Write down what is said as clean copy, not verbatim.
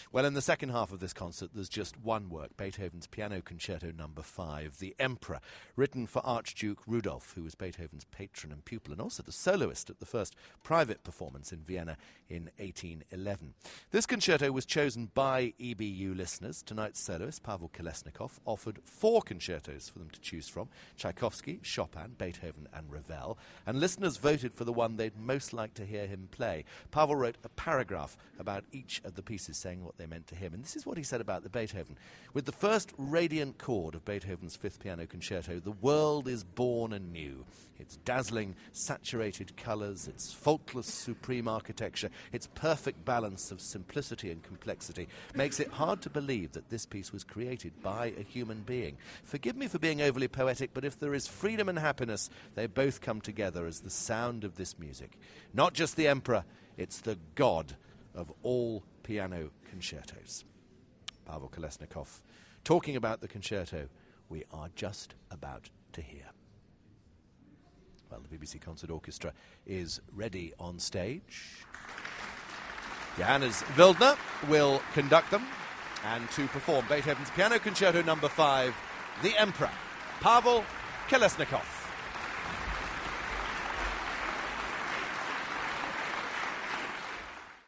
Well, in the second half of this concert, there's just one work, Beethoven's Piano Concerto No. 5, The Emperor, written for Archduke Rudolph, who was Beethoven's patron and pupil, and also the soloist at the first private performance in Vienna in 1811. This concerto was chosen by EBU listeners. Tonight's soloist, Pavel Kolesnikov, offered 4 concertos for them to choose from: Tchaikovsky, Chopin, Beethoven and Ravel, and listeners voted for the one they'd most like to hear him play. Pavel wrote a paragraph about each of the pieces, saying what they meant to him, and this is what he said about the Beethoven. With the first radiant chord of Beethoven's Fifth Piano Concerto, the world is born anew. Its dazzling, saturated colours, its faultless, supreme architecture, its perfect balance of simplicity and complexity makes it hard to believe that this piece was created by a human being. Forgive me for being overly poetic, but if there is freedom and happiness, they both come together as the sound of this music. Not just the Emperor, it's the God of all piano concertos. Pavel Kolesnikov talking about the concerto we are just about to hear. Well, the BBC Concert Orchestra is ready on stage. Johannes Wildner will conduct them, and to perform Beethoven's Piano Concerto No. 5, The Emperor, Pavel Kolesnikov.